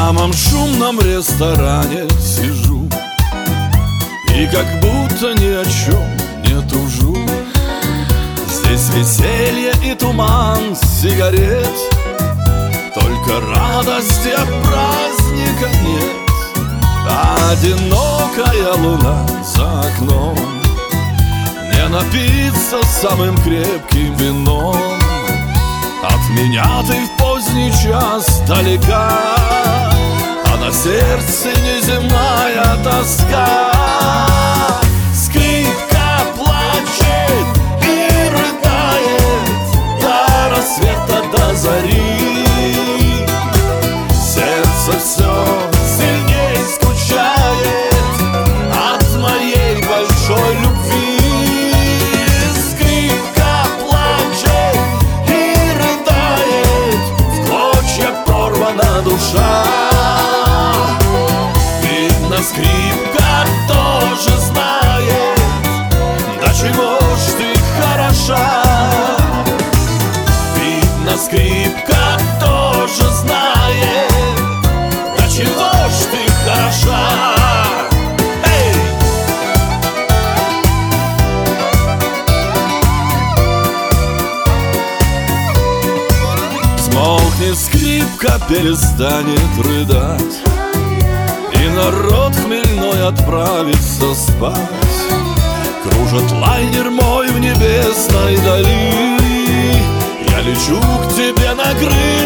самом шумном ресторане сижу и как будто ни о чем не тужу. Здесь веселье и туман сигарет, только радости от праздника нет. Одинокая луна за окном, не напиться самым крепким вином. От меня ты в поздний час далека, а на сердце неземная тоска. Скрипка плачет и рыдает до рассвета, до зари. Сердце все сильней скучает от моей большой любви. Скрипка плачет и рыдает, в клочья порвана душа. Видно, скрипка тоже знает, до чего ж ты хороша. Видно, скрипка тоже знает, до чего ж ты хороша. Смолкнет скрипка, перестанет рыдать, и народ хмельной отправится спать. Кружит лайнер мой в небесной дали, я лечу к тебе на крыльях